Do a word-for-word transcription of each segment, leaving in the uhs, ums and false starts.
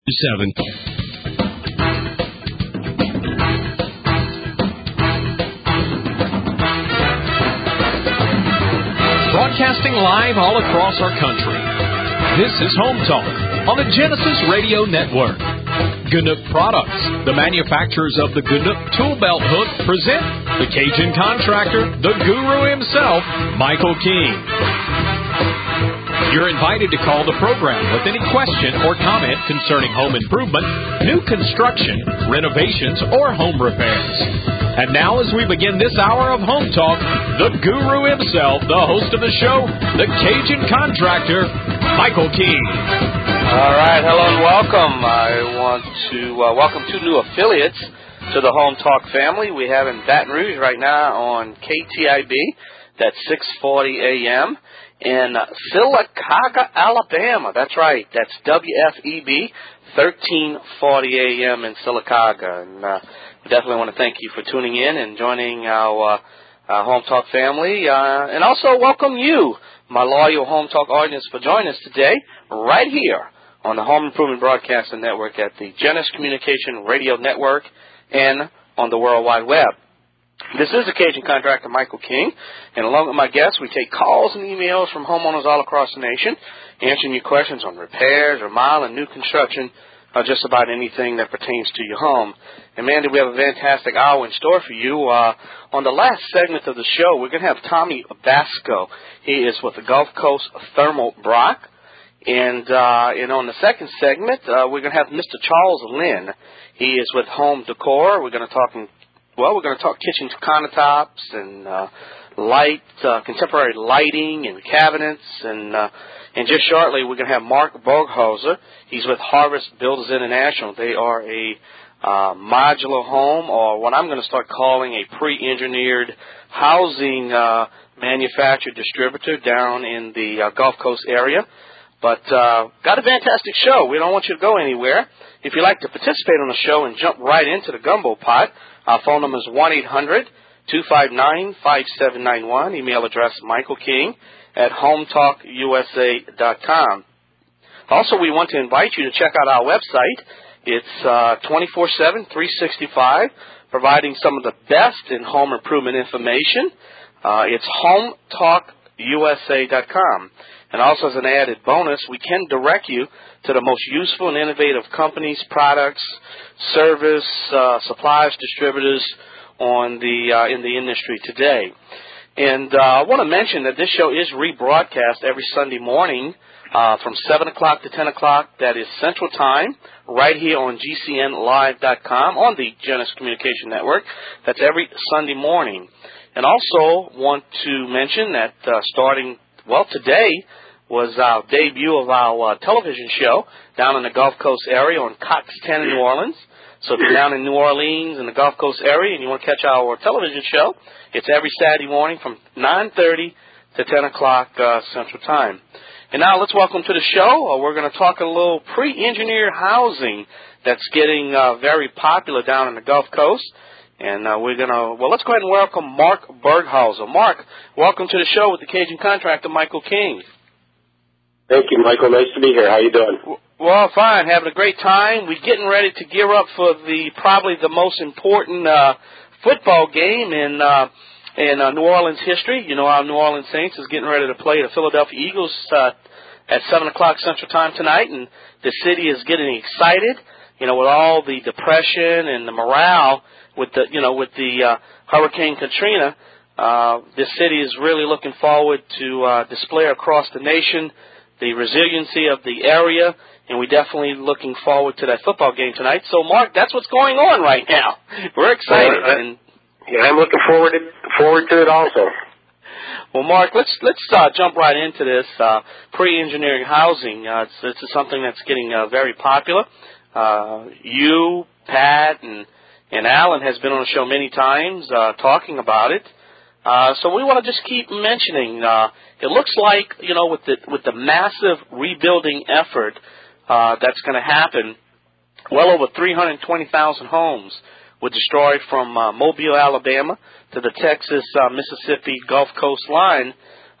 Seven. Broadcasting live all across our country. This is Home Talk on the Genesis Radio Network. Ganook Products, the manufacturers of the Ganook Tool Belt Hook, present the Cajun contractor, the guru himself, Michael King. You're invited to call the program with any question or comment concerning home improvement, new construction, renovations, or home repairs. And now, as we begin this hour of Home Talk, the guru himself, the host of the show, the Cajun contractor, Michael King. All right, hello and welcome. I want to uh, welcome two new affiliates to the Home Talk family. We have in Baton Rouge right now on K T I B, that's six forty A M, in Sylacauga, Alabama. That's right. That's W F E B, thirteen forty A M in Sylacauga. And uh, we definitely want to thank you for tuning in and joining our, uh, our Home Talk family. Uh, and also welcome you, my loyal Home Talk audience, for joining us today right here on the Home Improvement Broadcasting Network at the Genesis Communication Radio Network and on the World Wide Web. This is the Cajun contractor, Michael King, and along with my guests, we take calls and emails from homeowners all across the nation, answering your questions on repairs, remodel, and new construction, or just about anything that pertains to your home. And, Mandy, we have a fantastic hour in store for you. Uh, on the last segment of the show, we're going to have Tommy Basco. He is with the Gulf Coast Thermal Brock. And, uh, and on the second segment, uh, we're going to have Mister Charles Lynn. He is with Home Decor. We're going to talk, well, we're going to talk kitchen countertops and uh, light, uh, contemporary lighting and cabinets. And uh, and just shortly, we're going to have Mark Berghauser. He's with Harvest Builders International. They are a uh, modular home, or what I'm going to start calling a pre-engineered housing uh, manufacturer distributor down in the uh, Gulf Coast area. But uh, got a fantastic show. We don't want you to go anywhere. If you'd like to participate on the show and jump right into the gumbo pot, our phone number is one eight hundred two five nine five seven nine one. Email address Michael King at home talk u s a dot com. Also, we want to invite you to check out our website. It's uh, twenty-four seven, three sixty-five, providing some of the best in home improvement information. Uh, it's home talk u s a dot com. And also, as an added bonus, we can direct you to the most useful and innovative companies, products, service, uh, suppliers, distributors on the uh, in the industry today. And uh, I want to mention that this show is rebroadcast every Sunday morning uh, from seven o'clock to ten o'clock. That is Central Time, right here on G C N live dot com on the Genesis Communication Network. That's every Sunday morning. And also want to mention that uh, starting, well, today was our debut of our uh, television show down in the Gulf Coast area on Cox ten in New Orleans. So if you're down in New Orleans in the Gulf Coast area and you want to catch our television show, it's every Saturday morning from nine thirty to ten o'clock uh, Central Time. And now let's welcome to the show. Uh, we're going to talk a little pre-engineered housing that's getting uh, very popular down in the Gulf Coast. And uh, we're going to, well, let's go ahead and welcome Mark Berghauser. Mark, welcome to the show with the Cajun contractor, Michael King. Thank you, Michael. Nice to be here. How you doing? Well, fine. Having a great time. We're getting ready to gear up for the probably the most important uh, football game in uh, in uh, New Orleans history. You know, our New Orleans Saints is getting ready to play the Philadelphia Eagles uh, at seven o'clock Central Time tonight, and the city is getting excited. You know, with all the depression and the morale with the you know with the uh, Hurricane Katrina, uh, this city is really looking forward to uh, display across the nation the resiliency of the area, and we're definitely looking forward to that football game tonight. So, Mark, that's what's going on right now. We're excited. Uh, and yeah, I'm looking forward to, forward to it also. Well, Mark, let's let's uh, jump right into this uh, pre-engineering housing. Uh, it's, it's something that's getting uh, very popular. Uh, you, Pat, and and Alan has been on the show many times uh, talking about it. Uh, so we want to just keep mentioning. Uh, it looks like, you know, with the with the massive rebuilding effort uh, that's going to happen, well over three hundred twenty thousand homes were destroyed from uh, Mobile, Alabama, to the Texas, uh, Mississippi Gulf Coast line.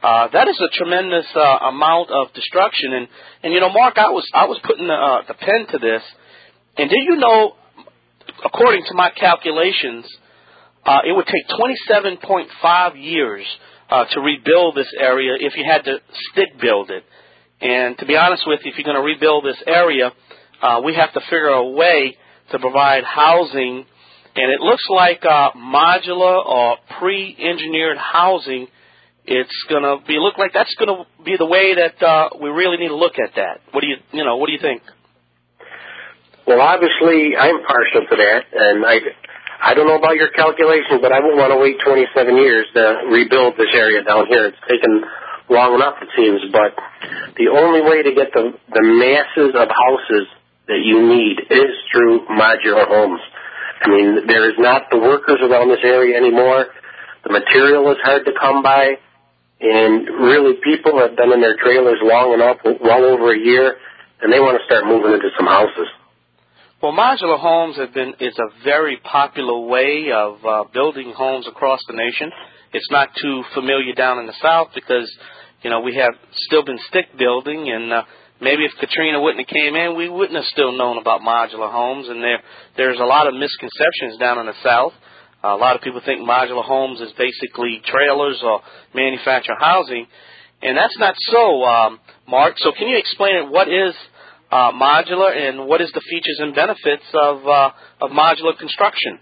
Uh, that is a tremendous uh, amount of destruction. And, and, you know, Mark, I was I was putting the, uh, the pen to this. And did you know, according to my calculations, uh, it would take twenty-seven point five years uh, to rebuild this area if you had to stick build it. And to be honest with you, if you're going to rebuild this area, uh, we have to figure a way to provide housing. And it looks like uh, modular or pre-engineered housing. It's going to be look like that's going to be the way that uh, we really need to look at that. What do you you know? What do you think? Well, obviously, I'm partial to that, and I I don't know about your calculations, but I wouldn't want to wait twenty-seven years to rebuild this area down here. It's taken long enough, it seems. But the only way to get the the masses of houses that you need is through modular homes. I mean, there is not the workers around this area anymore. The material is hard to come by. And really, people have been in their trailers long enough, well over a year, and they want to start moving into some houses. Well, modular homes have been is a very popular way of uh, building homes across the nation. It's not too familiar down in the South because, you know, we have still been stick building, and uh, maybe if Katrina wouldn't have came in, we wouldn't have still known about modular homes. And there there's a lot of misconceptions down in the South. Uh, a lot of people think modular homes is basically trailers or manufactured housing, and that's not so, um, Mark. So can you explain it? What is uh, modular, and what is the features and benefits of uh, of modular construction?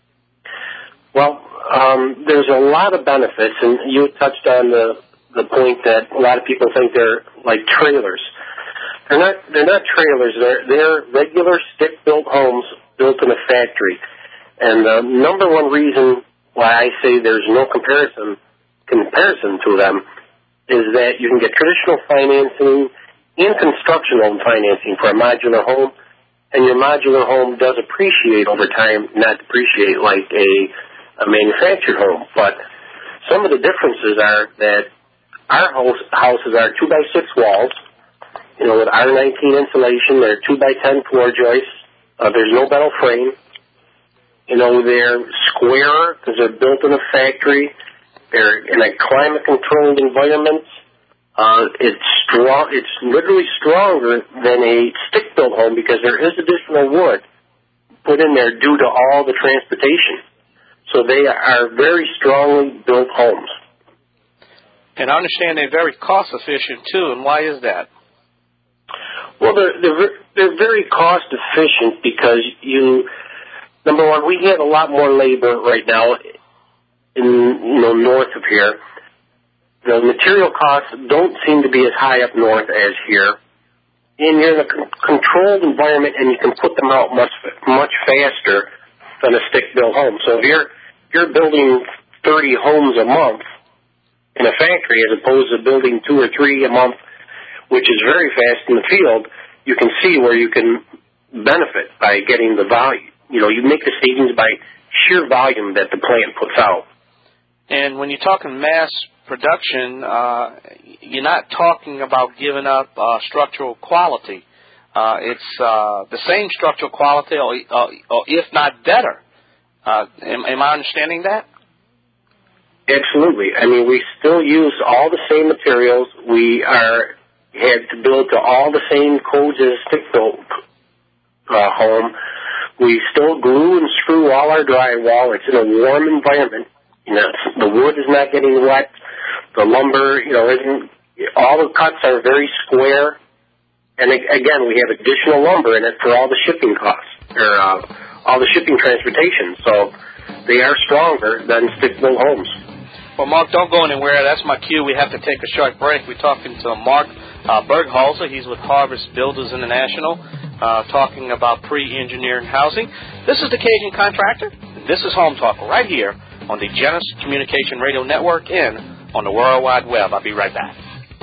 Well, um, there's a lot of benefits, and you touched on the the point that a lot of people think they're like trailers. They're not. They're not trailers. They're they're regular stick-built homes built in a factory. And the number one reason why I say there's no comparison comparison to them is that you can get traditional financing and construction loan financing for a modular home, and your modular home does appreciate over time, not depreciate like a, a manufactured home. But some of the differences are that our house, houses are two by six walls, you know, with R nineteen insulation. They're two by ten floor joists. Uh, there's no metal frame. You know, they're square because they're built in a factory. They're in a climate-controlled environment. Uh, it's strong. It's literally stronger than a stick-built home because there is additional wood put in there due to all the transportation. So they are very strongly built homes. And I understand they're very cost-efficient, too. And why is that? Well, they're, they're, they're very cost-efficient because you... Number one, we have a lot more labor right now in, you know, north of here. The material costs don't seem to be as high up north as here. And you're in a con- controlled environment, and you can put them out much much faster than a stick-built home. So if you're, you're building thirty homes a month in a factory as opposed to building two or three a month, which is very fast in the field, you can see where you can benefit by getting the value. You know, you make the savings by sheer volume that the plant puts out. And when you're talking mass production, uh, you're not talking about giving up uh, structural quality. Uh, it's uh, the same structural quality, or, uh, or if not better. Uh, am, am I understanding that? Absolutely. I mean, we still use all the same materials. We are had to build to all the same codes as a stick-built uh, home. We still glue and screw all our drywall. It's in a warm environment. You know, the wood is not getting wet. The lumber, you know, isn't. All the cuts are very square. And again, we have additional lumber in it for all the shipping costs, or uh, all the shipping transportation. So they are stronger than stick-built homes. Well, Mark, don't go anywhere. That's my cue. We have to take a short break. We're talking to Mark uh, Berghalter. He's with Harvest Builders International, uh, talking about pre-engineered housing. This is the Cajun Contractor. This is Home Talk right here on the Genesis Communication Radio Network and on the World Wide Web. I'll be right back.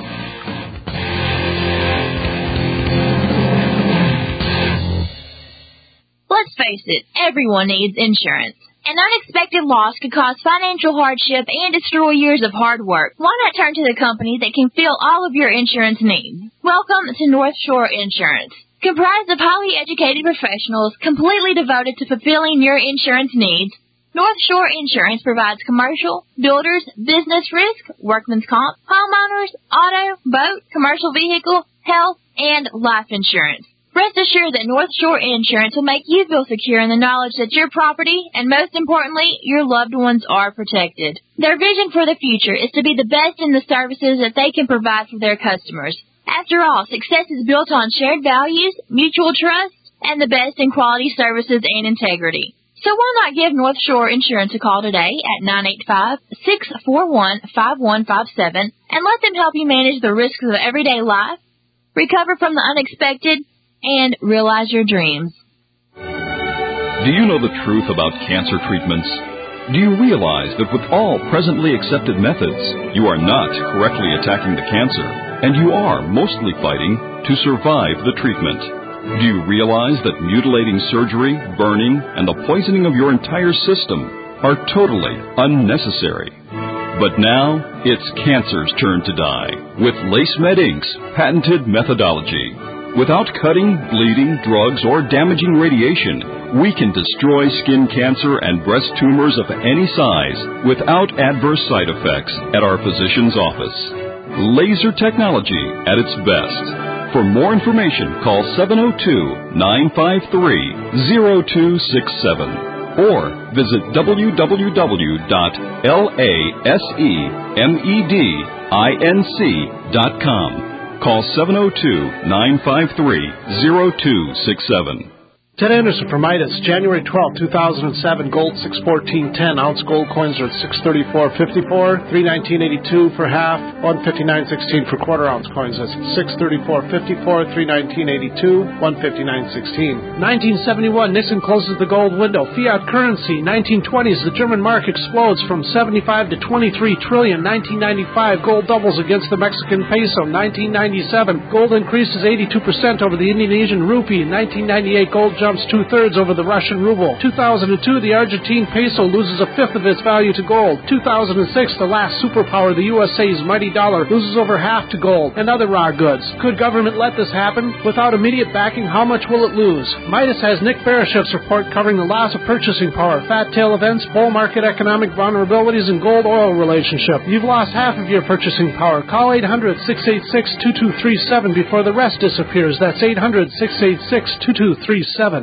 Let's face it, everyone needs insurance. An unexpected loss could cause financial hardship and destroy years of hard work. Why not turn to the company that can fill all of your insurance needs? Welcome to North Shore Insurance. Comprised of highly educated professionals completely devoted to fulfilling your insurance needs, North Shore Insurance provides commercial, builders, business risk, workman's comp, homeowners, auto, boat, commercial vehicle, health, and life insurance. Rest assured that North Shore Insurance will make you feel secure in the knowledge that your property, and most importantly, your loved ones are protected. Their vision for the future is to be the best in the services that they can provide for their customers. After all, success is built on shared values, mutual trust, and the best in quality services and integrity. So why not give North Shore Insurance a call today at nine eight five, six four one, five one five seven and let them help you manage the risks of everyday life, recover from the unexpected, and realize your dreams. Do you know the truth about cancer treatments? Do you realize that with all presently accepted methods, you are not correctly attacking the cancer, and you are mostly fighting to survive the treatment? Do you realize that mutilating surgery, burning, and the poisoning of your entire system are totally unnecessary? But now, it's cancer's turn to die with LaceMed Incorporated's patented methodology. Without cutting, bleeding, drugs, or damaging radiation, we can destroy skin cancer and breast tumors of any size without adverse side effects at our physician's office. Laser technology at its best. For more information, call seven oh two, nine five three, oh two six seven or visit w w w dot lasemedinc dot com. Call seven oh two, nine five three, oh two six seven. Ted Anderson for Midas, January twelfth, two thousand seven, gold six fourteen ten, ounce gold coins are at six thirty-four fifty-four, three nineteen eighty-two for half, one fifty-nine sixteen for quarter ounce coins. That's six thirty-four fifty-four, three nineteen eighty-two, one fifty-nine sixteen. nineteen seventy-one, Nixon closes the gold window. Fiat currency. nineteen twenties, the German mark explodes from seventy-five to twenty-three trillion. nineteen ninety-five, gold doubles against the Mexican peso. nineteen ninety-seven, gold increases eighty-two percent over the Indonesian rupee. nineteen ninety-eight, gold jumps two-thirds over the Russian ruble. two thousand two, the Argentine peso loses a fifth of its value to gold. two thousand six, the last superpower, the U S A's mighty dollar, loses over half to gold and other raw goods. Could government let this happen? Without immediate backing, how much will it lose? Midas has Nick Barashev's report covering the loss of purchasing power, fat tail events, bull market economic vulnerabilities, and gold-oil relationship. You've lost half of your purchasing power. Call eight hundred, six eight six, two two three seven before the rest disappears. That's eight hundred, six eight six, two two three seven.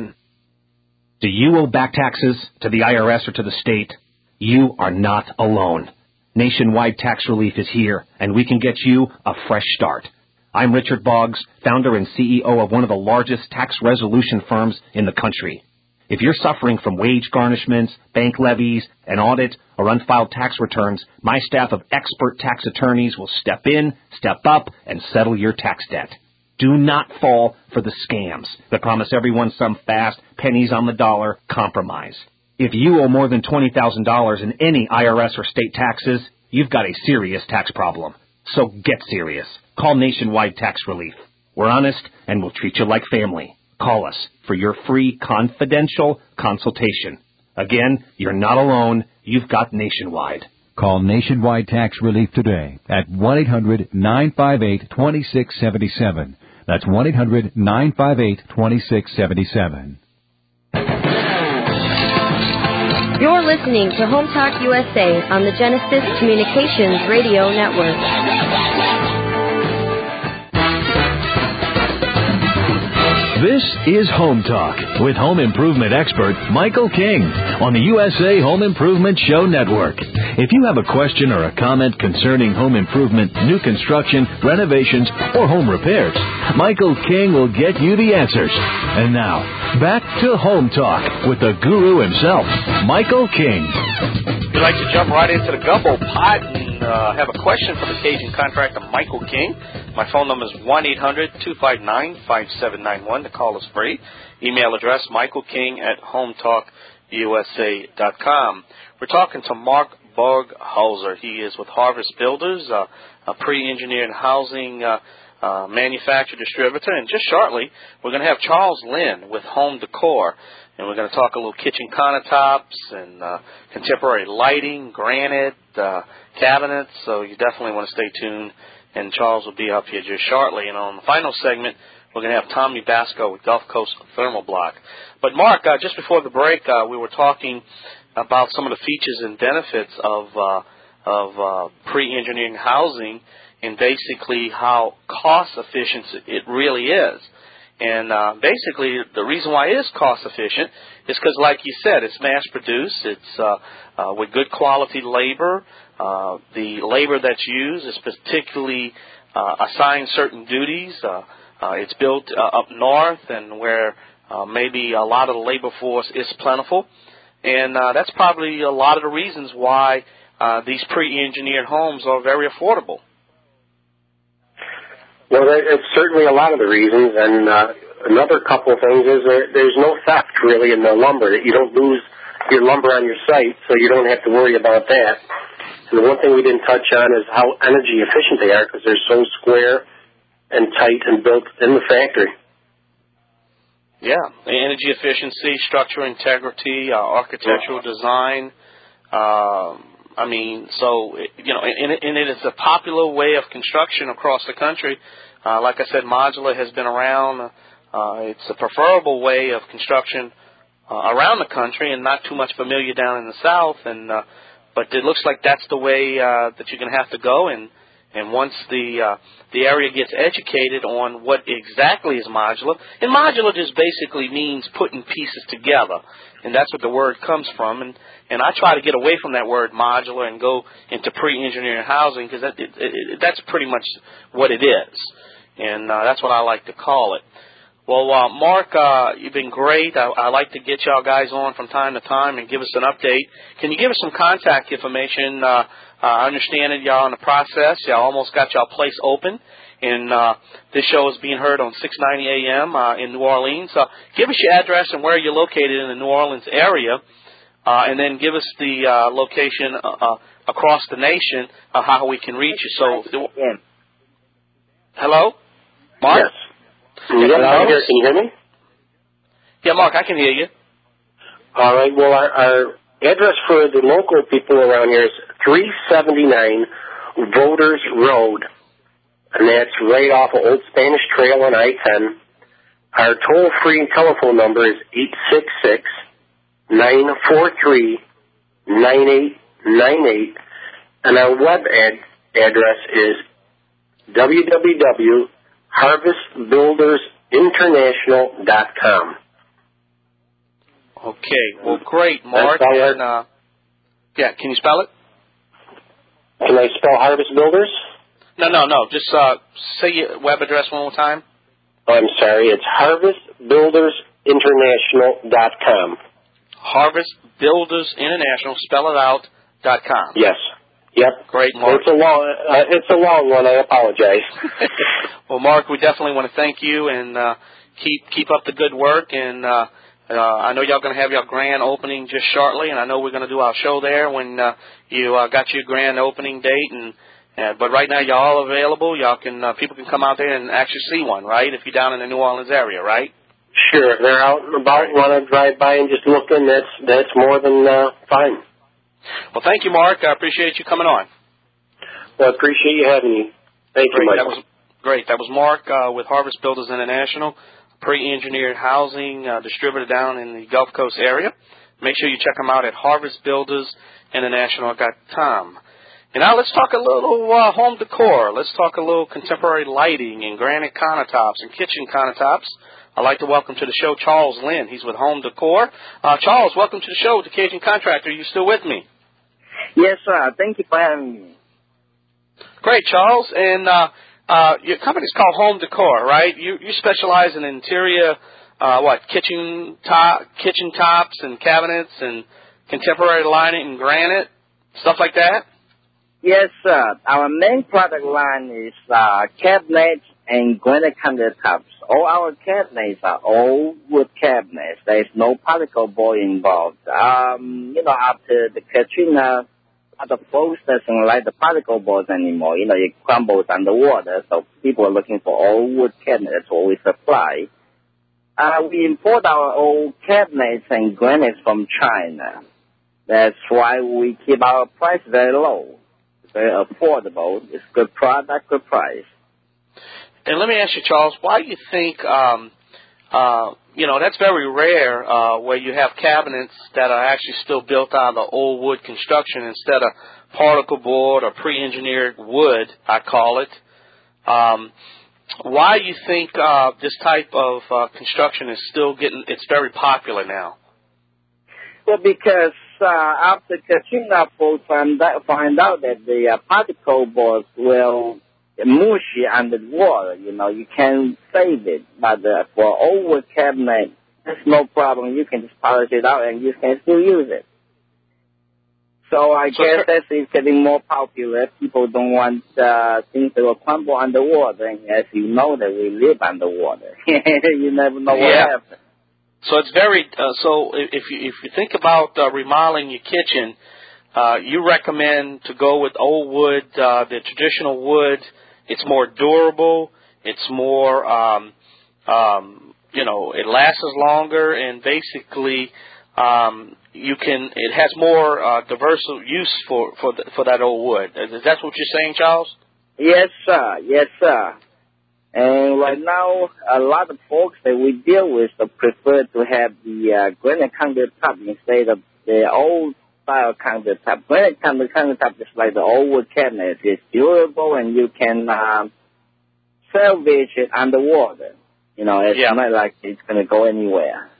Do you owe back taxes to the I R S or to the state? You are not alone. Nationwide Tax Relief is here, and we can get you a fresh start. I'm Richard Boggs, founder and C E O of one of the largest tax resolution firms in the country. If you're suffering from wage garnishments, bank levies, an audit, or unfiled tax returns, my staff of expert tax attorneys will step in, step up, and settle your tax debt. Do not fall for the scams that promise everyone some fast, pennies on the dollar compromise. If you owe more than twenty thousand dollars in any I R S or state taxes, you've got a serious tax problem. So get serious. Call Nationwide Tax Relief. We're honest and we'll treat you like family. Call us for your free confidential consultation. Again, you're not alone. You've got Nationwide. Call Nationwide Tax Relief today at one eight hundred, nine five eight, two six seven seven. That's one eight hundred, nine five eight, two six seven seven. You're listening to Home Talk U S A on the Genesis Communications Radio Network. This is Home Talk with home improvement expert Michael King on the U S A Home Improvement Show Network. If you have a question or a comment concerning home improvement, new construction, renovations, or home repairs, Michael King will get you the answers. And now, back to Home Talk with the guru himself, Michael King. If you'd like to jump right into the gumbo pot and uh, have a question for the Cajun contractor Michael King, my phone number is one eight hundred, two five nine, five seven nine one. The call is free. Email address, michael king at home talk u s a dot com. We're talking to Mark Borghauser. He is with Harvest Builders, uh, a pre-engineered housing uh, uh, manufacturer distributor. And just shortly, we're going to have Charles Lynn with Home Decor. And we're going to talk a little kitchen countertops and uh, contemporary lighting, granite, uh, cabinets. So you definitely want to stay tuned. And Charles will be up here just shortly. And on the final segment, we're going to have Tommy Basco with Gulf Coast Thermal Block. But, Mark, uh, just before the break, uh, we were talking about some of the features and benefits of uh, of uh, pre-engineering housing, and basically how cost efficient it really is. And uh, basically, the reason why it is cost efficient is because, like you said, it's mass produced. It's uh, uh, with good quality labor. Uh, the labor that's used is particularly uh, assigned certain duties. Uh, uh, it's built uh, up north, and where uh, maybe a lot of the labor force is plentiful. And uh, that's probably a lot of the reasons why uh, these pre-engineered homes are very affordable. Well, it's certainly a lot of the reasons, and uh, another couple of things is there, there's no theft really in the lumber. You don't lose your lumber on your site, so you don't have to worry about that. And the one thing we didn't touch on is how energy efficient they are, because they're so square and tight and built in the factory. Yeah, the energy efficiency, structural integrity, uh, architectural design. Um, I mean, so, you know, and, and it is a popular way of construction across the country. Uh, like I said, modular has been around. Uh, it's a preferable way of construction uh, around the country, and not too much familiar down in the South. And uh, but it looks like that's the way uh, that you're going to have to go. And and once the uh, the area gets educated on what exactly is modular, and modular just basically means putting pieces together, and that's what the word comes from. And and I try to get away from that word modular and go into pre-engineering housing, because that, it, it, that's pretty much what it is, and uh, that's what I like to call it. Well, uh, Mark, uh, you've been great. I, I like to get y'all guys on from time to time and give us an update. Can you give us some contact information? Uh, uh, I understand that y'all in the process. Y'all almost got y'all place open, and uh, this show is being heard on six ninety A M uh, in New Orleans. Uh, give us your address and where you're located in the New Orleans area, uh, and then give us the uh, location uh, uh, across the nation of how we can reach you. So, hello, Mark? Yes. Can you, Hello? hear, can you hear me? Yeah, Mark, I can hear you. All right. Well, our, our address for the local people around here is three seventy-nine Voters Road, and that's right off of Old Spanish Trail on I ten. Our toll-free telephone number is eight six six, nine four three, nine eight nine eight, and our web ad- address is w w w dot harvest builders international dot com. Okay, well, great, Mark. And, uh, yeah, can you spell it? Can I spell Harvest Builders? No, no, no. Just uh, say your web address one more time. Oh, I'm sorry. It's harvest builders international dot com. harvest builders international, spell it out, dot com. Yes. Yep. Great, Mark. It's a long, uh, it's a long one. I apologize. Well, Mark, we definitely want to thank you, and uh, keep keep up the good work. And uh, uh, I know y'all going to have your grand opening just shortly, and I know we're going to do our show there when uh, you uh, got your grand opening date. And uh, but right now, y'all all available. Y'all can uh, people can come out there and actually see one, right? If you're down in the New Orleans area, right? Sure. If they're out and about, right. Want to drive by and just look in, that's that's more than uh, fine. Well, thank you, Mark. I appreciate you coming on. Well, I appreciate you having me. Thank great. you, Michael. That was great. That was Mark uh, with Harvest Builders International, pre-engineered housing uh, distributor down in the Gulf Coast area. Make sure you check them out at harvest builders international dot com. And now let's talk a little uh, home decor. Let's talk a little contemporary lighting and granite countertops and kitchen countertops. I'd like to welcome to the show Charles Lynn. He's with Home Decor. Uh, Charles, welcome to the show, the Cajun Contractor. Are you still with me? Yes, sir. Thank you for having me. Great, Charles. And uh, uh, your company's called Home Decor, right? You you specialize in interior, uh, what, kitchen top, kitchen tops and cabinets and contemporary lighting and granite, stuff like that? Yes, sir. Our main product line is uh, cabinets and granite countertops. All our cabinets are all wood cabinets. There is no particle board involved. Um, you know, after the Katrina, the folks doesn't like the particle boards anymore. You know, it crumbles underwater, so people are looking for all wood cabinets. That's what we supply. Uh, we import our old cabinets and granites from China. That's why we keep our price very low. It's very affordable. It's good product, good price. And let me ask you, Charles, why do you think um, uh, you know, that's very rare uh, where you have cabinets that are actually still built out of the old wood construction instead of particle board or pre-engineered wood, I call it. Um, why do you think uh, this type of uh, construction is still getting, it's very popular now? Well, because uh, after Katrina, folks find out, find out that the uh, particle boards will mushy under the water. You know, you can save it. But uh, for old wood cabinet, there's no problem. You can just polish it out and you can still use it. So I so guess that's it's getting more popular. People don't want uh, things that will crumble underwater. And as you know, that we live underwater. You never know what yeah. happens. So it's very uh, so. If you if you think about uh, remodeling your kitchen, uh, you recommend to go with old wood, uh, the traditional wood. It's more durable. It's more, um, um, you know, it lasts longer, and basically, um, you can. It has more uh, diverse use for for the, for that old wood. Is that what you're saying, Charles? Yes, sir. Yes, sir. And right now, a lot of folks that we deal with prefer to have the uh, granite countertop instead of the old style countertop. Granite countertop is like the old wood cabinet. It's durable and you can um, salvage it underwater. You know, it's yeah. not like it's going to go anywhere.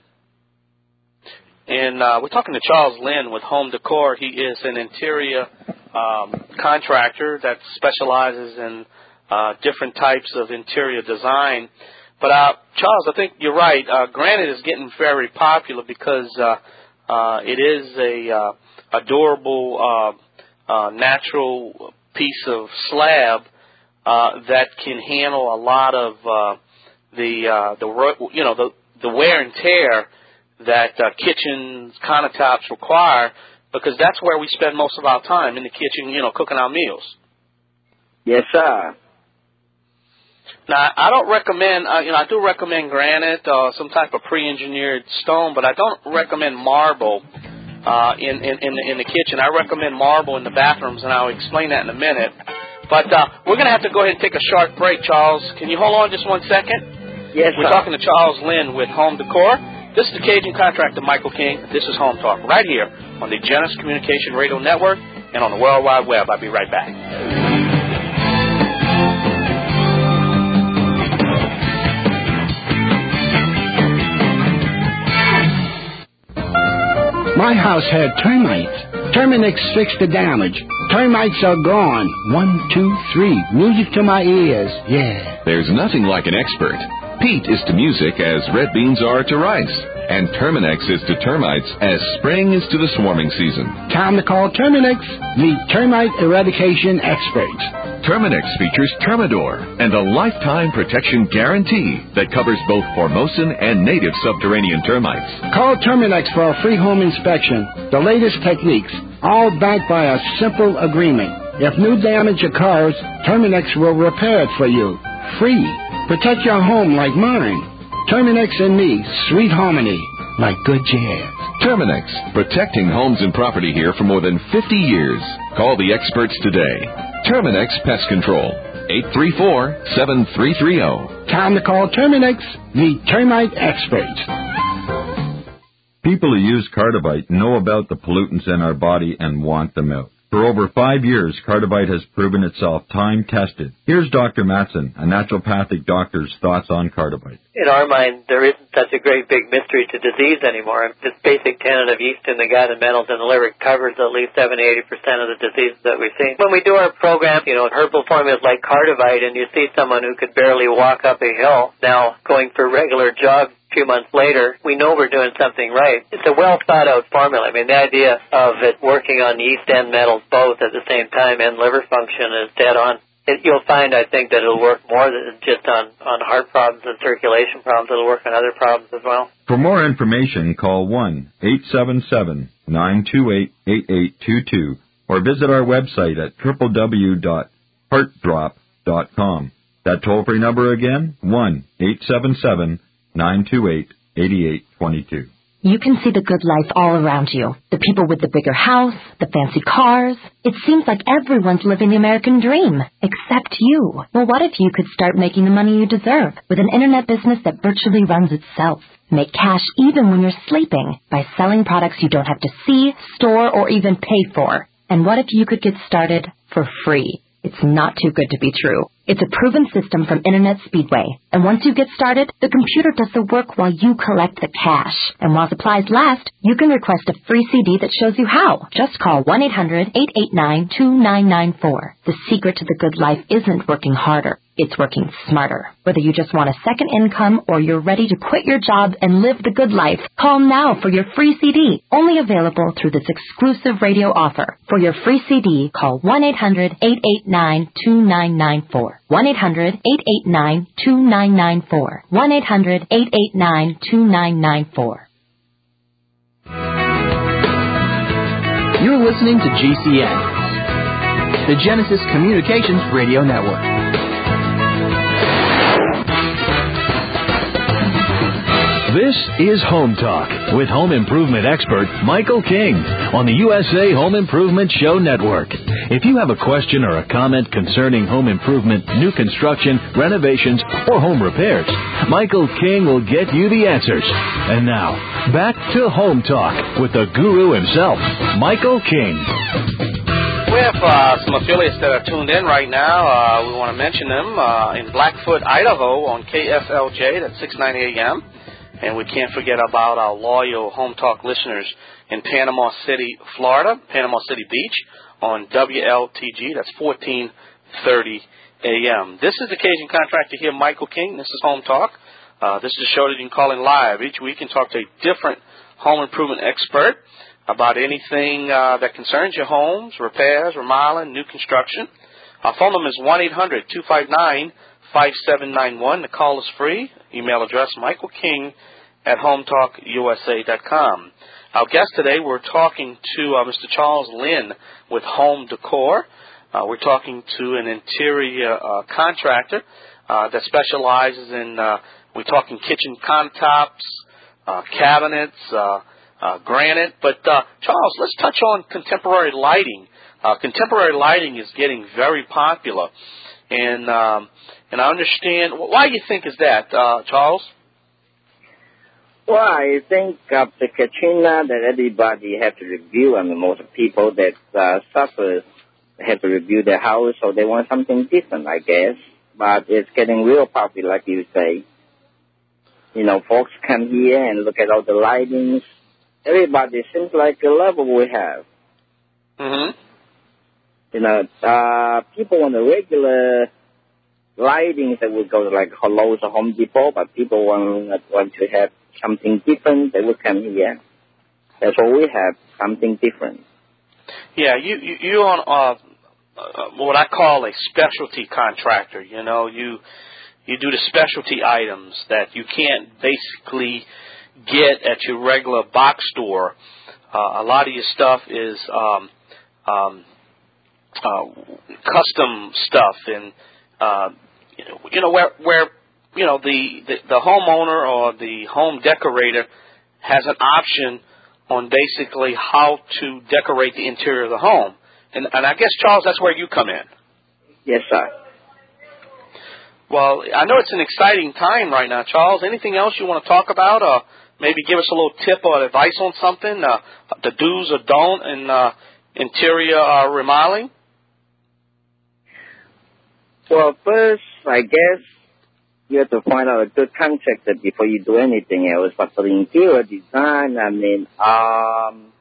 And uh, we're talking to Charles Lynn with Home Decor. He is an interior um, contractor that specializes in Uh, different types of interior design. But, uh, Charles, I think you're right. Uh, granite is getting very popular because uh, uh, it is a, uh, a durable, uh, uh, natural piece of slab uh, that can handle a lot of uh, the, uh, the you know, the, the wear and tear that uh, kitchens, countertops require, because that's where we spend most of our time, in the kitchen, you know, cooking our meals. Yes, sir. Now, I don't recommend, uh, you know, I do recommend granite or some type of pre-engineered stone, but I don't recommend marble uh, in, in, in, the, in the kitchen. I recommend marble in the bathrooms, and I'll explain that in a minute. But uh, we're going to have to go ahead and take a short break, Charles. Can you hold on just one second? Yes, We're sir. talking to Charles Lynn with Home Decor. This is the Cajun contractor, Michael King. This is Home Talk right here on the Genesis Communication Radio Network and on the World Wide Web. I'll be right back. My house had termites. Terminix fixed the damage. Termites are gone. One, two, three. Music to my ears. Yeah. There's nothing like an expert. Peat is to music as red beans are to rice. And Terminix is to termites as spring is to the swarming season. Time to call Terminix, the termite eradication experts. Terminix features Termidor and a lifetime protection guarantee that covers both Formosan and native subterranean termites. Call Terminix for a free home inspection. The latest techniques, all backed by a simple agreement. If new damage occurs, Terminix will repair it for you. Free. Protect your home like mine. Terminix and me, sweet harmony, like good jazz. Terminix, protecting homes and property here for more than fifty years. Call the experts today. Terminix Pest Control, eight three four, seven three three zero. Time to call Terminix, the termite experts. People who use Cardivite know about the pollutants in our body and want them out. For over five years, Cardivite has proven itself time-tested. Here's Doctor Matson, a naturopathic doctor's thoughts on Cardivite. In our mind, there isn't such a great big mystery to disease anymore. This basic tenet of yeast in the gut and metals in the liver covers at least seventy to eighty percent of the diseases that we see. When we do our program, you know, herbal formulas like Cardivite, and you see someone who could barely walk up a hill now going for regular jogs a few months later, we know we're doing something right. It's a well-thought-out formula. I mean, the idea of it working on yeast and metals both at the same time and liver function is dead on. It, you'll find, I think, that it'll work more than just on, on heart problems and circulation problems. It'll work on other problems as well. For more information, call one eight seven seven, nine two eight, eight eight two two or visit our website at w w w dot heart drop dot com. That toll-free number again, one eight seven seven, nine two eight, eight eight two two. You can see the good life all around you. The people with the bigger house, the fancy cars. It seems like everyone's living the American dream, except you. Well, what if you could start making the money you deserve with an internet business that virtually runs itself? Make cash even when you're sleeping by selling products you don't have to see, store, or even pay for. And what if you could get started for free? It's not too good to be true. It's a proven system from Internet Speedway. And once you get started, the computer does the work while you collect the cash. And while supplies last, you can request a free C D that shows you how. Just call one eight hundred, eight eight nine, two nine nine four. The secret to the good life isn't working harder. It's working smarter. Whether you just want a second income or you're ready to quit your job and live the good life, call now for your free C D. Only available through this exclusive radio offer. For your free C D, call one eight hundred, eight eight nine, two nine nine four. one eight hundred, eight eight nine, two nine nine four. one eight hundred, eight eight nine, two nine nine four. You're listening to G C N, the Genesis Communications Radio Network. This is Home Talk with home improvement expert Michael King on the U S A Home Improvement Show Network. If you have a question or a comment concerning home improvement, new construction, renovations, or home repairs, Michael King will get you the answers. And now, back to Home Talk with the guru himself, Michael King. We have uh, some affiliates that are tuned in right now. Uh, we want to mention them uh, in Blackfoot, Idaho on K F L J, that's six ninety A M. And we can't forget about our loyal Home Talk listeners in Panama City, Florida, Panama City Beach on W L T G, that's fourteen thirty A M. This is Occasion Contractor here, Michael King. This is Home Talk. Uh, this is a show that you can call in live each week and talk to a different home improvement expert about anything uh, that concerns your homes, repairs, remodeling, new construction. Our phone number is one eight hundred, two five nine, five seven nine one. The call is free. Email address, Michael King at home talk U S A dot com. Our guest today, we're talking to uh, Mister Charles Lynn with Home Decor. Uh, we're talking to an interior uh, contractor uh, that specializes in, uh, we're talking kitchen countertops, uh, cabinets, uh, uh, granite. But, uh, Charles, let's touch on contemporary lighting. Uh, contemporary lighting is getting very popular. And um, and I understand, why do you think is that, uh, Charles? Well, I think of the Katrina that everybody have to review. I mean, most people that uh, suffer have to review their house, so they want something different, I guess. But it's getting real popular, like you say. You know, folks come here and look at all the lightings. Everybody seems like the level we have. Mm-hmm. You know, uh, people on the regular lightings that would go to like Lowe's or Home Depot, but people want, want to have something different, they would come here. That's what we have, something different. Yeah, you, you, you're on uh, uh, what I call a specialty contractor. You know, you you do the specialty items that you can't basically get at your regular box store. Uh, a lot of your stuff is um, um, uh, custom stuff, and uh, you know, you know where where you know the, the the homeowner or the home decorator has an option on basically how to decorate the interior of the home. And, and I guess, Charles, that's where you come in. Yes, sir. Well, I know it's an exciting time right now, Charles. Anything else you want to talk about, or maybe give us a little tip or advice on something, uh, the do's or don't in uh, interior uh, remodeling? Well, first, I guess you have to find out a good contractor before you do anything else. But for the interior design, I mean, um,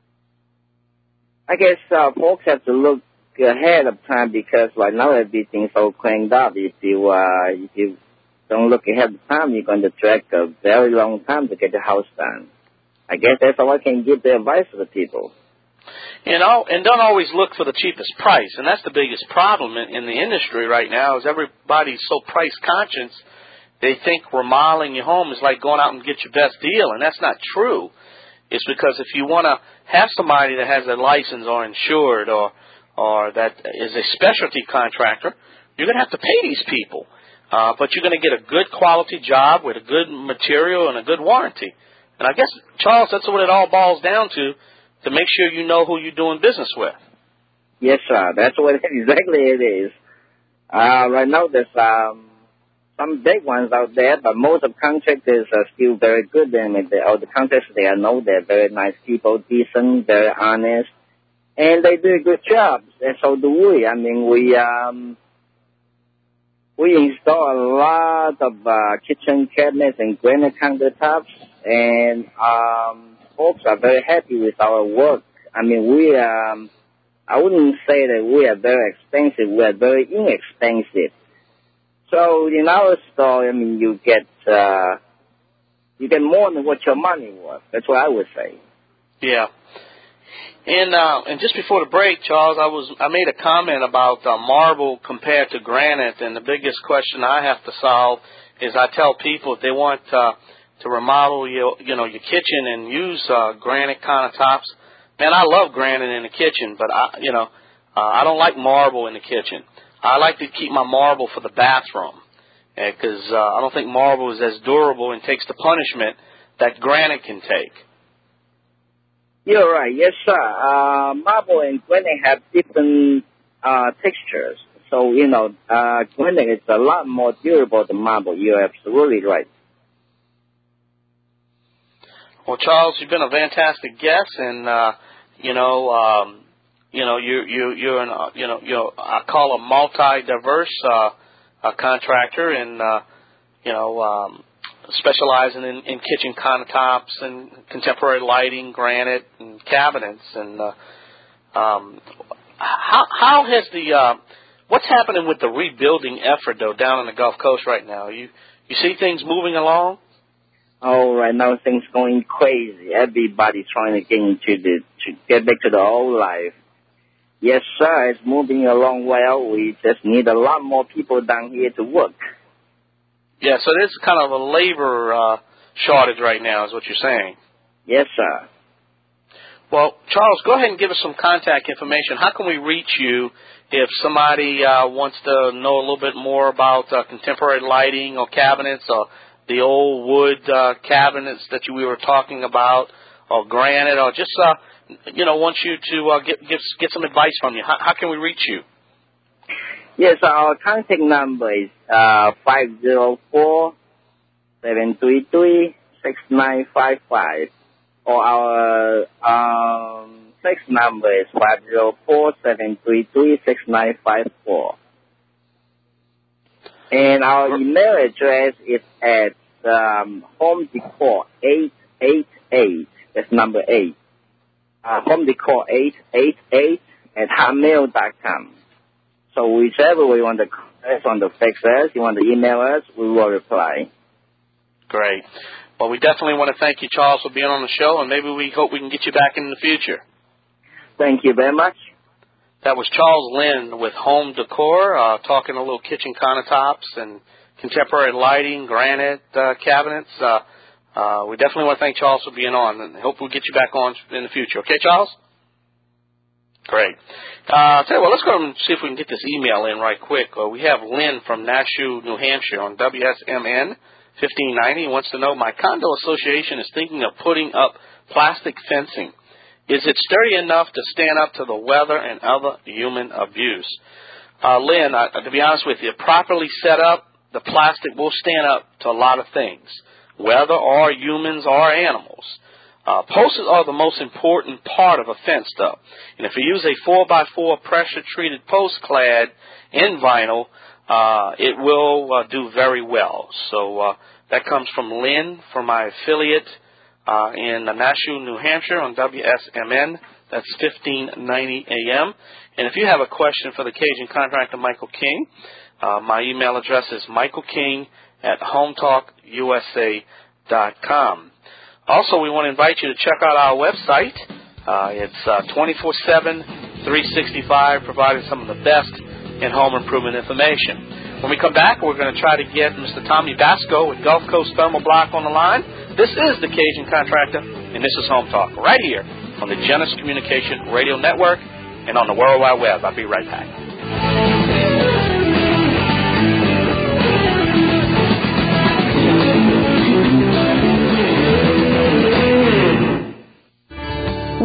I guess uh, folks have to look ahead of time because right now everything's so cranked up. If you uh, if you don't look ahead of time, you're going to drag a very long time to get the house done. I guess that's all I can give the advice to the people. You know, and don't always look for the cheapest price, and that's the biggest problem in, in the industry right now is everybody's so price conscious, they think remodeling your home is like going out and get your best deal, and that's not true. It's because if you want to have somebody that has a license or insured or or that is a specialty contractor, you're going to have to pay these people. Uh, but you're going to get a good quality job with a good material and a good warranty. And I guess, Charles, that's what it all boils down to, to make sure you know who you're doing business with. Yes, sir. That's what exactly it is. Uh, right now, there's um, some big ones out there, but most of contractors are still very good. And they, all the contractors, they know they're very nice people, decent, very honest, and they do a good job. And so do we. I mean, we um, we install a lot of uh, kitchen cabinets and granite countertops, and um, folks are very happy with our work. I mean, we um, I wouldn't say that we are very expensive. We are very inexpensive. So in our store, I mean, you get uh, you get more than what your money was. That's what I would say. Yeah. And uh, and just before the break, Charles, I was I made a comment about uh, marble compared to granite, and the biggest question I have to solve is I tell people if they want uh, to remodel your you know your kitchen and use uh, granite countertops. Man, I love granite in the kitchen, but I you know uh, I don't like marble in the kitchen. I like to keep my marble for the bathroom because uh, I don't think marble is as durable and takes the punishment that granite can take. You're right. Yes, sir. Uh, marble and granite have different uh, textures. So, you know, uh, granite is a lot more durable than marble. You're absolutely right. Well, Charles, you've been a fantastic guest, and, uh, you know, um, you know, you, you, you're an, uh, you know, you're, I call a multi-diverse uh, uh, contractor, and, uh, you know, um, specializing in, in kitchen countertops and contemporary lighting, granite, and cabinets. And uh, um, how how has the uh, what's happening with the rebuilding effort though down on the Gulf Coast right now? You you see things moving along? Oh, right now things going crazy. Everybody's trying to get into the to get back to the old life. Yes, sir, it's moving along well. We just need a lot more people down here to work. Yeah, so there's kind of a labor uh, shortage right now is what you're saying. Yes, sir. Well, Charles, go ahead and give us some contact information. How can we reach you if somebody uh, wants to know a little bit more about uh, contemporary lighting or cabinets or the old wood uh, cabinets that you, we were talking about or granite or just, uh, you know, wants you to uh, get, get, get some advice from you? How, how can we reach you? Yes, our contact number is uh, five zero four, seven three three, six nine five five. Or our um, fax number is five zero four, seven three three, six nine five four. And our email address is at um, Home Decor eight eight eight. That's number eight. Uh, Home Decor eight eight eight at hotmail dot com. So whichever way you want to contact on the fax us, you want to email us, we will reply. Great. Well, we definitely want to thank you, Charles, for being on the show, and maybe we hope we can get you back in the future. Thank you very much. That was Charles Lynn with Home Decor, uh, talking a little kitchen countertops and contemporary lighting, granite uh, cabinets. Uh, uh, we definitely want to thank Charles for being on, and hope we'll get you back on in the future. Okay, Charles? Great. Uh, tell you what, let's go and see if we can get this email in right quick. Uh, we have Lynn from Nashua, New Hampshire on W S M N fifteen ninety. He wants to know, my condo association is thinking of putting up plastic fencing. Is it sturdy enough to stand up to the weather and other human abuse? Uh, Lynn, uh, to be honest with you, properly set up, the plastic will stand up to a lot of things, weather or humans or animals. Uh, posts are the most important part of a fence, though. And if you use a four by four pressure-treated post clad in vinyl, uh, it will uh, do very well. So uh, that comes from Lynn, from my affiliate uh, in Nashua, New Hampshire on W S M N. That's fifteen ninety A M. And if you have a question for the Cajun contractor, Michael King, uh, my email address is michaelking at hometalk u s a dot com. Also, we want to invite you to check out our website. Uh, it's uh, twenty-four seven, three sixty-five, providing some of the best in home improvement information. When we come back, we're going to try to get Mister Tommy Basco with Gulf Coast Thermal Block on the line. This is the Cajun Contractor, and this is Home Talk, right here on the Genesis Communication Radio Network and on the World Wide Web. I'll be right back.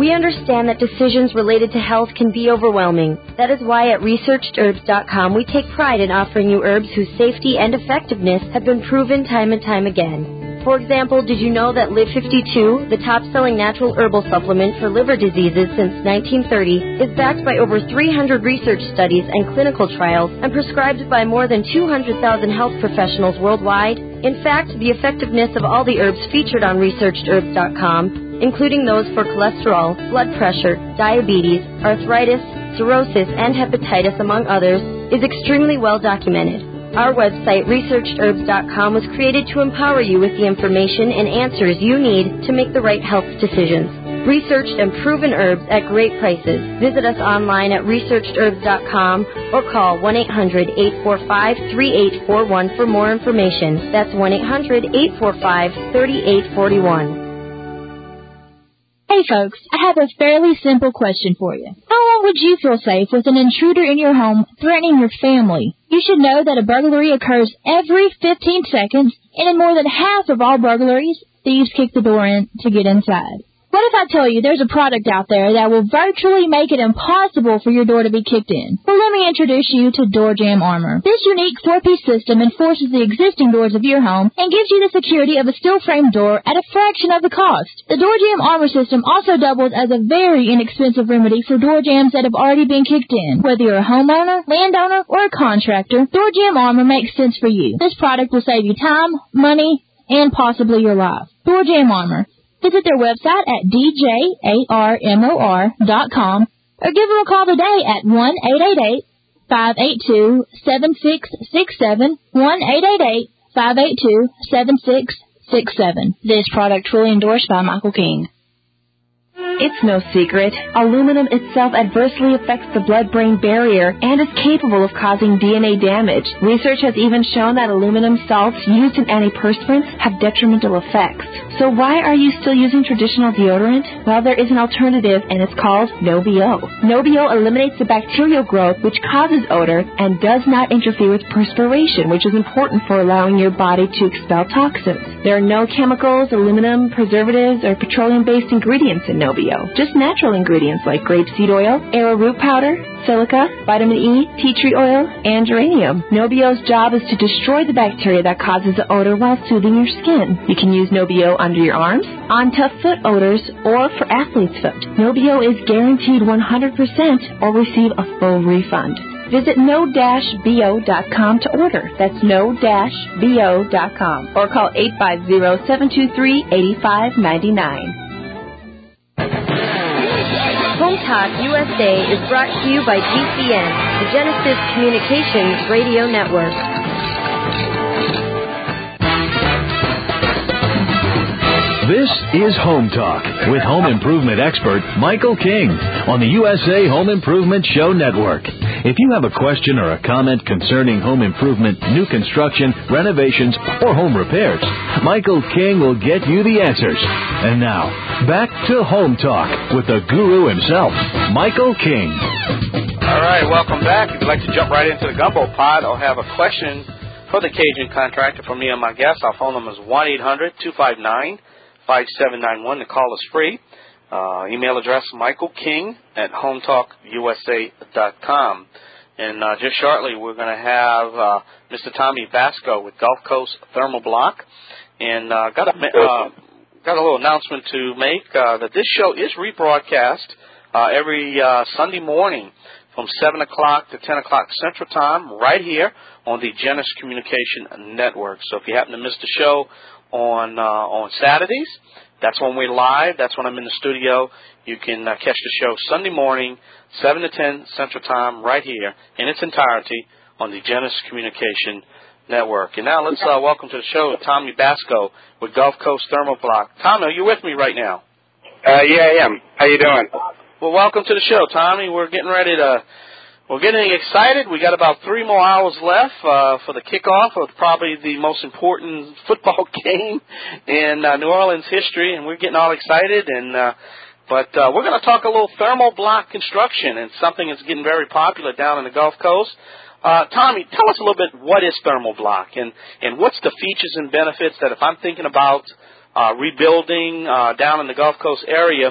We understand that decisions related to health can be overwhelming. That is why at researched herbs dot com we take pride in offering you herbs whose safety and effectiveness have been proven time and time again. For example, did you know that Live fifty-two, the top-selling natural herbal supplement for liver diseases since nineteen thirty, is backed by over three hundred research studies and clinical trials and prescribed by more than two hundred thousand health professionals worldwide? In fact, the effectiveness of all the herbs featured on researched herbs dot com, including those for cholesterol, blood pressure, diabetes, arthritis, cirrhosis, and hepatitis, among others, is extremely well documented. Our website, researched herbs dot com, was created to empower you with the information and answers you need to make the right health decisions. Researched and proven herbs at great prices. Visit us online at researched herbs dot com or call one eight hundred, eight four five, three eight four one for more information. That's one eight hundred, eight four five, three eight four one. Hey folks, I have a fairly simple question for you. How long would you feel safe with an intruder in your home threatening your family? You should know that a burglary occurs every fifteen seconds, and in more than half of all burglaries, thieves kick the door in to get inside. What if I tell you there's a product out there that will virtually make it impossible for your door to be kicked in? Well, let me introduce you to Door Jam Armor. This unique four-piece system enforces the existing doors of your home and gives you the security of a steel-frame door at a fraction of the cost. The Door Jam Armor system also doubles as a very inexpensive remedy for door jams that have already been kicked in. Whether you're a homeowner, landowner, or a contractor, Door Jam Armor makes sense for you. This product will save you time, money, and possibly your life. Door Jam Armor. Visit their website at d j armor dot com or give them a call today at one eight eight eight, five eight two, seven six six seven, one eight eight eight, five eight two, seven six six seven. This product truly endorsed by Michael King. It's no secret. Aluminum itself adversely affects the blood-brain barrier and is capable of causing D N A damage. Research has even shown that aluminum salts used in antiperspirants have detrimental effects. So why are you still using traditional deodorant? Well, there is an alternative, and it's called Novio. Novio eliminates the bacterial growth which causes odor and does not interfere with perspiration, which is important for allowing your body to expel toxins. There are no chemicals, aluminum, preservatives, or petroleum-based ingredients in Novio. Just natural ingredients like grapeseed oil, arrowroot powder, silica, vitamin E, tea tree oil, and geranium. Novio's job is to destroy the bacteria that causes the odor while soothing your skin. You can use Novio under your arms, on tough foot odors, or for athlete's foot. Novio is guaranteed one hundred percent or receive a full refund. Visit no dash b o dot com to order. That's no dash b o dot com or call eight five zero, seven two three, eight five nine nine. Home Talk U S A is brought to you by G C N, the Genesis Communications Radio Network. This is Home Talk with home improvement expert Michael King on the U S A Home Improvement Show Network. If you have a question or a comment concerning home improvement, new construction, renovations, or home repairs, Michael King will get you the answers. And now, back to Home Talk with the guru himself, Michael King. All right, welcome back. If you'd like to jump right into the gumbo pod or have a question for the Cajun contractor for me and my guests, our phone number is one eight hundred, two five nine, five seven nine one. The call is free. Uh, email address, Michael King at home talk u s a dot com. And uh, just shortly, we're going to have uh, Mister Tommy Basco with Gulf Coast Thermal Block. And uh, got, a, uh, got a little announcement to make uh, that this show is rebroadcast uh, every uh, Sunday morning from seven o'clock to ten o'clock Central Time right here on the Genesis Communication Network. So if you happen to miss the show on uh, on Saturdays, that's when we're live. That's when I'm in the studio. You can uh, catch the show Sunday morning, seven to ten Central Time, right here in its entirety on the Genesis Communication Network. And now let's uh, welcome to the show Tommy Basco with Gulf Coast Thermal Block. Tommy, are you with me right now? Uh, yeah, I am. How you doing? Well, welcome to the show, Tommy. We're getting ready to. We're getting excited. We got about three more hours left uh, for the kickoff of probably the most important football game in uh, New Orleans history, and we're getting all excited. And uh, but uh, we're going to talk a little thermal block construction, and something that's getting very popular down in the Gulf Coast. Uh, Tommy, tell us a little bit what is thermal block, and and what's the features and benefits that if I'm thinking about uh, rebuilding uh, down in the Gulf Coast area,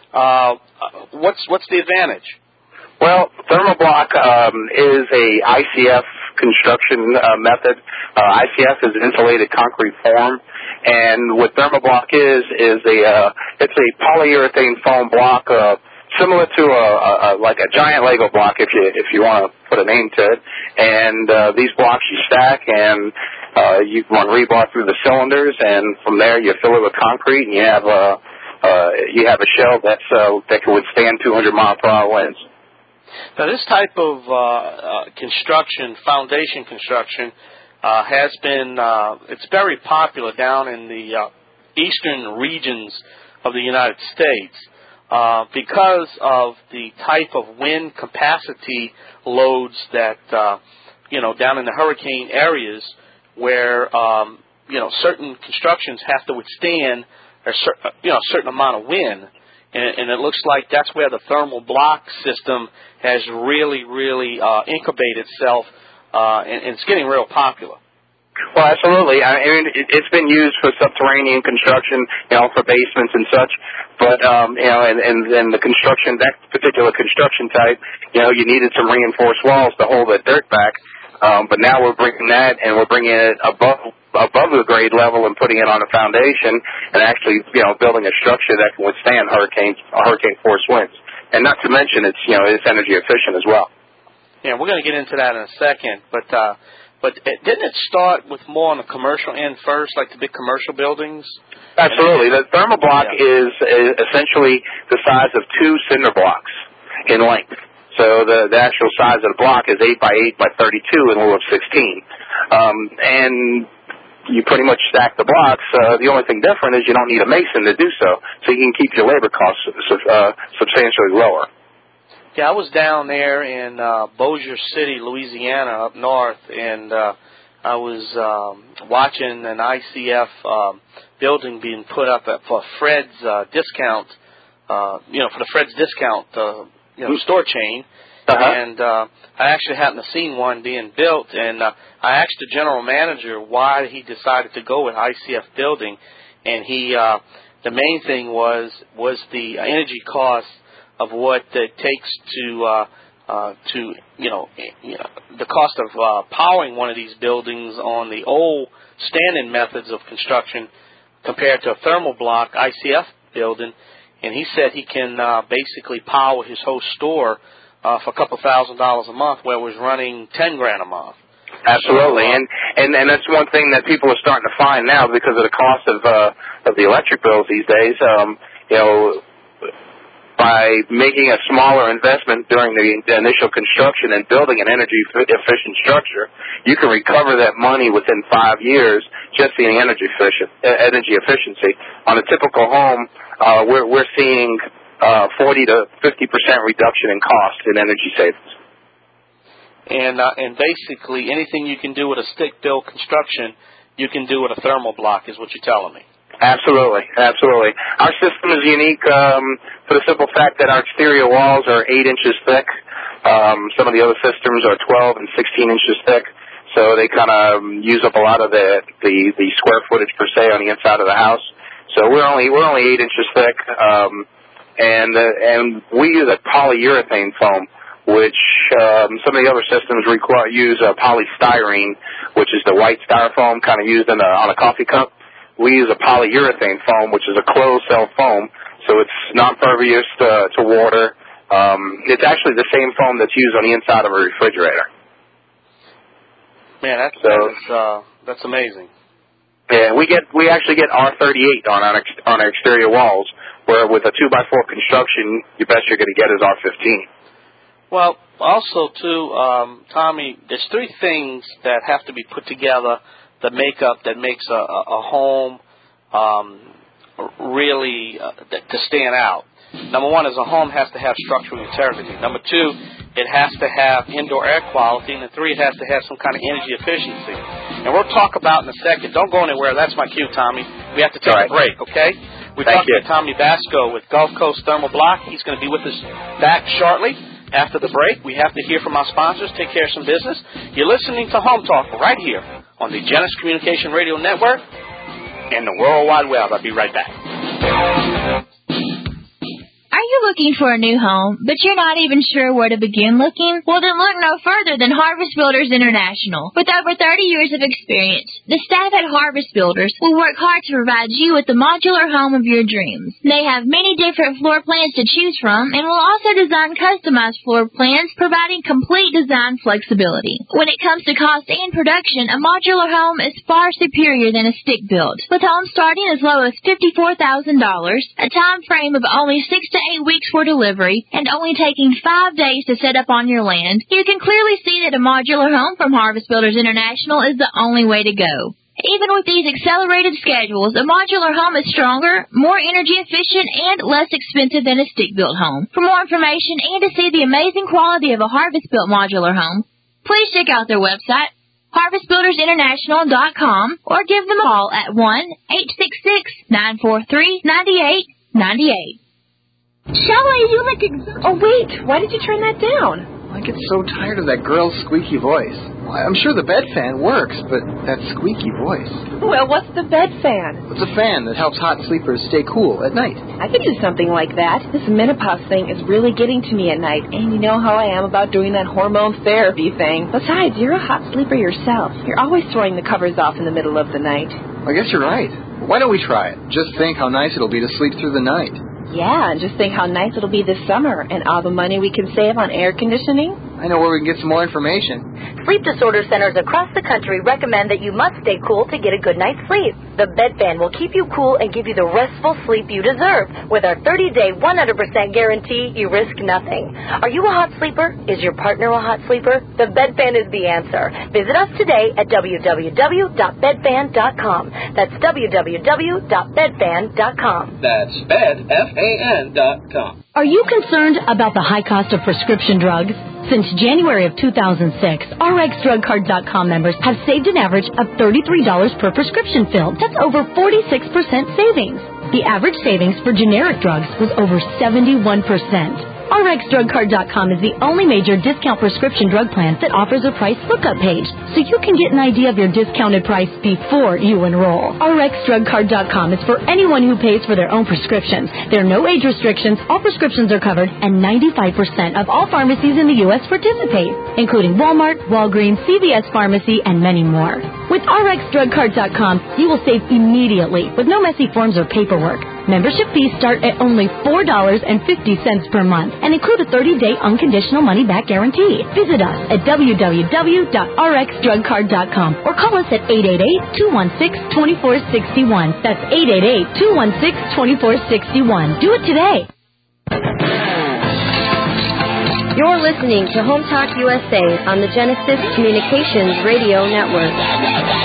Uh, what's what's the advantage? Well, Thermoblock um, is a I C F construction uh, method. Uh, I C F is insulated concrete form, and what Thermoblock is is a uh, it's a polyurethane foam block, uh, similar to a, a, a like a giant Lego block, if you if you want to put a name to it. And uh, these blocks you stack, and uh, you run rebar through the cylinders, and from there you fill it with concrete, and you have a uh, you have a shell that's uh, that can withstand two hundred mile per hour winds. Now, this type of uh, uh, construction, foundation construction, uh, has been, uh, it's very popular down in the uh, eastern regions of the United States uh, because of the type of wind capacity loads that, uh, you know, down in the hurricane areas where, um, you know, certain constructions have to withstand a, cer- you know, a certain amount of wind. And, and it looks like that's where the thermal block system has really, really uh, incubated itself, uh, and, and it's getting real popular. Well, absolutely. I mean, it, it's been used for subterranean construction, you know, for basements and such. But, um, you know, and, and, and the construction, that particular construction type, you know, you needed some reinforced walls to hold the dirt back. Um, but now we're bringing that, and we're bringing it above above the grade level and putting it on a foundation, and actually, you know, building a structure that can withstand hurricane hurricane force winds. And not to mention, it's you know, it's energy efficient as well. Yeah, we're going to get into that in a second, but uh, but it, didn't it start with more on the commercial end first, like the big commercial buildings? Absolutely. The Thermoblock yeah. is, is essentially the size of two cinder blocks in length. So the, the actual size of the block is eight by eight by thirty-two in lieu of sixteen. Um, and you pretty much stack the blocks. Uh, the only thing different is you don't need a mason to do so. So you can keep your labor costs uh, substantially lower. Yeah, I was down there in uh, Bossier City, Louisiana, up north, and uh, I was um, watching an I C F um, building being put up at, for Fred's uh, discount, uh, you know, for the Fred's discount uh, you know, store chain. Uh-huh. And uh, I actually happened to see one being built, and uh, I asked the general manager why he decided to go with I C F building, and he, uh, the main thing was was the energy cost of what it takes to, uh, uh, to you know, you know, the cost of uh, powering one of these buildings on the old standing methods of construction compared to a thermal block I C F building, and he said he can uh, basically power his whole store Uh, for a couple thousand dollars a month, where it was running ten grand a month. Absolutely, and and and that's one thing that people are starting to find now because of the cost of uh, of the electric bills these days. Um, you know, by making a smaller investment during the, the initial construction and building an energy efficient structure, you can recover that money within five years just in energy efficient uh, energy efficiency. On a typical home, uh, we're we're seeing Uh, forty to fifty percent reduction in cost in energy savings. And uh, and basically anything you can do with a stick-built construction, you can do with a thermal block, is what you're telling me. Absolutely, absolutely. Our system is unique um, for the simple fact that our exterior walls are eight inches thick. Um, some of the other systems are twelve and sixteen inches thick, so they kind of use up a lot of the, the the square footage per se on the inside of the house. So we're only we're only eight inches thick. Um, And uh, and we use a polyurethane foam, which um, some of the other systems require use a polystyrene, which is the white styrofoam kind of used in a, on a coffee cup. We use a polyurethane foam, which is a closed cell foam, so it's non-pervious to, to water. Um, it's actually the same foam that's used on the inside of a refrigerator. Man, that's so, that's, uh, that's amazing. Yeah, we get we actually get R thirty-eight on our on our exterior walls, where with a two by four construction, the best you're going to get is R fifteen. Well, also too, um, Tommy, there's three things that have to be put together that make up that makes a, a, a home um, really uh, to stand out. Number one is a home has to have structural integrity. Number two, it has to have indoor air quality. And then three, it has to have some kind of energy efficiency. And we'll talk about in a second. Don't go anywhere. That's my cue, Tommy. We have to take right. a break, okay? We're Thank talking you. to Tommy Basco with Gulf Coast Thermal Block. He's going to be with us back shortly. After the break, we have to hear from our sponsors, take care of some business. You're listening to Home Talk right here on the Genesis Communication Radio Network and the World Wide Web. I'll be right back. Are looking for a new home, but you're not even sure where to begin looking? Well, then look no further than Harvest Builders International. With over thirty years of experience, the staff at Harvest Builders will work hard to provide you with the modular home of your dreams. They have many different floor plans to choose from and will also design customized floor plans, providing complete design flexibility. When it comes to cost and production, a modular home is far superior than a stick build. With homes starting as low as fifty-four thousand dollars, a time frame of only six to eight weeks for delivery, and only taking five days to set up on your land, you can clearly see that a modular home from Harvest Builders International is the only way to go. Even with these accelerated schedules, a modular home is stronger, more energy efficient, and less expensive than a stick-built home. For more information and to see the amazing quality of a Harvest-built modular home, please check out their website, harvest builders international dot com, or give them a call at one eight six six, nine four three, nine eight nine eight. Shelley, you look ex- Oh, wait. Why did you turn that down? I get so tired of that girl's squeaky voice. I'm sure the bed fan works, but that squeaky voice. Well, what's the bed fan? It's a fan that helps hot sleepers stay cool at night. I could do something like that. This menopause thing is really getting to me at night, and you know how I am about doing that hormone therapy thing. Besides, you're a hot sleeper yourself. You're always throwing the covers off in the middle of the night. I guess you're right. Why don't we try it? Just think how nice it'll be to sleep through the night. Yeah, and just think how nice it'll be this summer and all the money we can save on air conditioning. I know where we can get some more information. Sleep disorder centers across the country recommend that you must stay cool to get a good night's sleep. The bed fan will keep you cool and give you the restful sleep you deserve. With our thirty-day, one hundred percent guarantee, you risk nothing. Are you a hot sleeper? Is your partner a hot sleeper? The bed fan is the answer. Visit us today at w w w dot bed fan dot com. That's w w w dot bed fan dot com. That's bed, F A N dot com. Are you concerned about the high cost of prescription drugs? Since January of two thousand six, R X drug card dot com members have saved an average of thirty-three dollars per prescription filled. That's over forty-six percent savings. The average savings for generic drugs was over seventy-one percent. R X drug card dot com is the only major discount prescription drug plan that offers a price lookup page, so you can get an idea of your discounted price before you enroll. R X drug card dot com is for anyone who pays for their own prescriptions. There are no age restrictions, all prescriptions are covered, and ninety-five percent of all pharmacies in the U S participate, including Walmart, Walgreens, C V S Pharmacy, and many more. With R X drug card dot com, you will save immediately with no messy forms or paperwork. Membership fees start at only four dollars and fifty cents per month and include a thirty-day unconditional money-back guarantee. Visit us at w w w dot r x drug card dot com or call us at eight eight eight, two one six, two four six one. That's eight eight eight, two one six, two four six one. Do it today. You're listening to Home Talk U S A on the Genesis Communications Radio Network.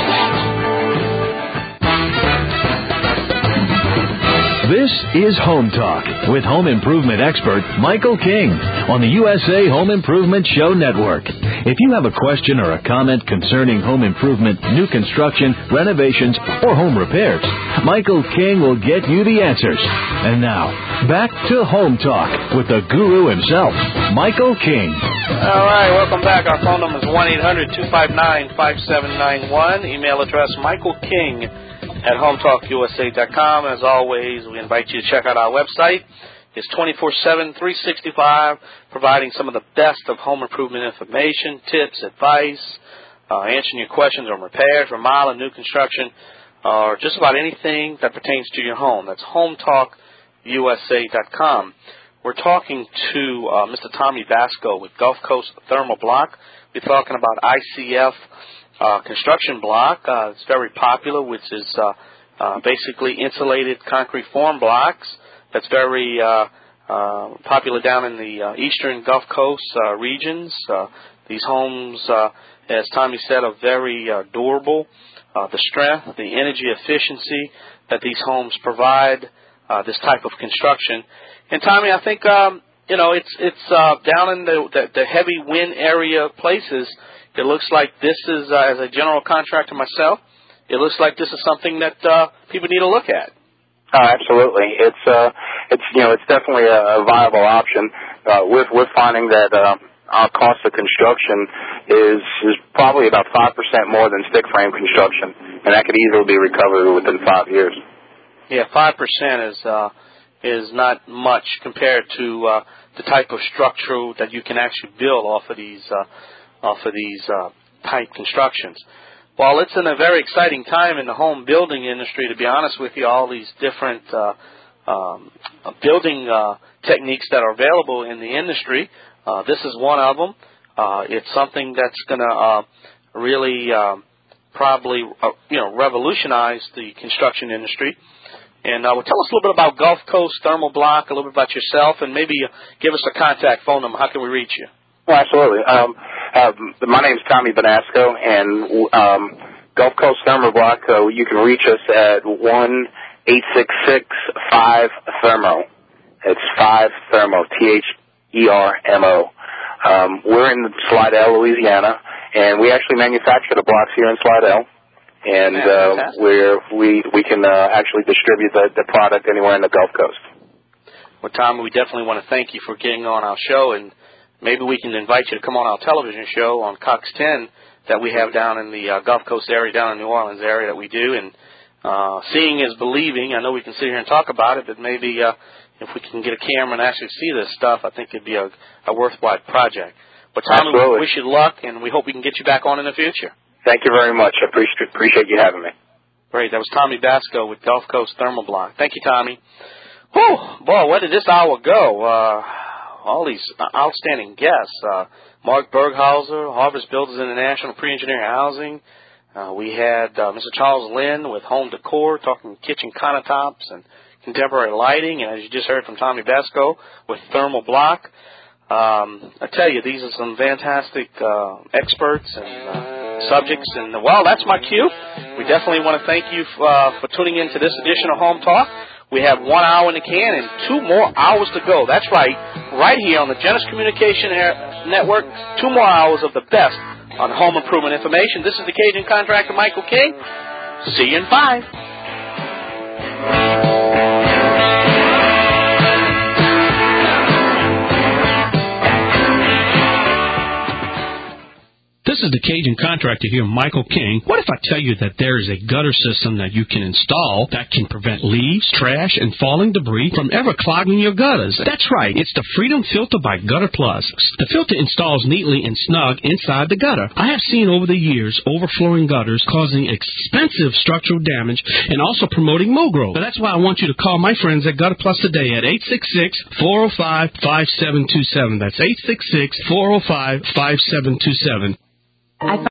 This is Home Talk with home improvement expert Michael King on the U S A Home Improvement Show Network. If you have a question or a comment concerning home improvement, new construction, renovations, or home repairs, Michael King will get you the answers. And now, back to Home Talk with the guru himself, Michael King. All right, welcome back. Our phone number is one eight hundred, two five nine, five seven nine one. Email address Michael King at home talk u s a dot com. As always, we invite you to check out our website. It's twenty-four seven, three sixty-five, providing some of the best of home improvement information, tips, advice, uh, answering your questions on repairs, remodel, new construction, or just about anything that pertains to your home. That's home talk u s a dot com. We're talking to uh, Mister Tommy Vasco with Gulf Coast Thermal Block. We're talking about I C F Uh, construction block. Uh, it's very popular, which is uh, uh, basically insulated concrete form blocks. That's very uh, uh, popular down in the uh, eastern Gulf Coast uh, regions. Uh, these homes, uh, as Tommy said, are very uh, durable. Uh, the strength, the energy efficiency that these homes provide, uh, this type of construction. And Tommy, I think um, you know it's it's uh, down in the, the, the heavy wind area places. It looks like this is, uh, as a general contractor myself, it looks like this is something that uh, people need to look at. Oh, absolutely. It's uh, it's you know, it's definitely a, a viable option. Uh, we're we're finding that uh, our cost of construction is is probably about five percent more than stick frame construction, and that could easily be recovered within five years. Yeah, five percent is uh, is not much compared to uh, the type of structure that you can actually build off of these uh, off of these uh, type constructions. Well, it's in a very exciting time in the home building industry, to be honest with you. All these different uh, um, building uh, techniques that are available in the industry. Uh, this is one of them. Uh, it's something that's going to uh, really um, probably uh, you know revolutionize the construction industry. And uh, well, tell us a little bit about Gulf Coast Thermal Block, a little bit about yourself, and maybe uh, give us a contact phone number. How can we reach you? Well, absolutely. Um, uh, my name is Tommy Bonasco, and um, Gulf Coast Thermal Block, uh, you can reach us at one eight six six five thermo. It's five thermo, T H E R M O. Um, we're in Slidell, Louisiana, and we actually manufacture the blocks here in Slidell. And uh, we're, we we can uh, actually distribute the, the product anywhere in the Gulf Coast. Well, Tom, we definitely want to thank you for getting on our show, and maybe we can invite you to come on our television show on Cox ten that we have down in the uh, Gulf Coast area, down in New Orleans area that we do. And uh, seeing is believing. I know we can sit here and talk about it, but maybe uh, if we can get a camera and actually see this stuff, I think it'd be a, a worthwhile project. But Tom, Absolutely. we wish you luck, and we hope we can get you back on in the future. Thank you very much. I appreciate, appreciate you having me. Great. That was Tommy Basco with Gulf Coast Thermal Block. Thank you, Tommy. Whew, boy, where did this hour go? Uh, all these outstanding guests. Uh, Mark Berghauser, Harvest Builders International, Pre-Engineered Housing. Uh, we had uh, Mister Charles Lynn with Home Decor, talking kitchen countertops and contemporary lighting. And as you just heard from Tommy Basco with Thermal Block. Um, I tell you, these are some fantastic uh, experts and uh, subjects. And, well, that's my cue. We definitely want to thank you f- uh, for tuning in to this edition of Home Talk. We have one hour in the can and two more hours to go. That's right, right here on the Genesis Communication Air Network, two more hours of the best on home improvement information. This is the Cajun Contractor, Michael King. See you in five. This is the Cajun Contractor here, Michael King. What if I tell you that there is a gutter system that you can install that can prevent leaves, trash, and falling debris from ever clogging your gutters? That's right. It's the Freedom Filter by Gutter Plus. The filter installs neatly and snug inside the gutter. I have seen over the years overflowing gutters causing expensive structural damage and also promoting mold growth. So that's why I want you to call my friends at Gutter Plus today at eight six six, four oh five, five seven two seven. That's eight six six, four oh five, five seven two seven. I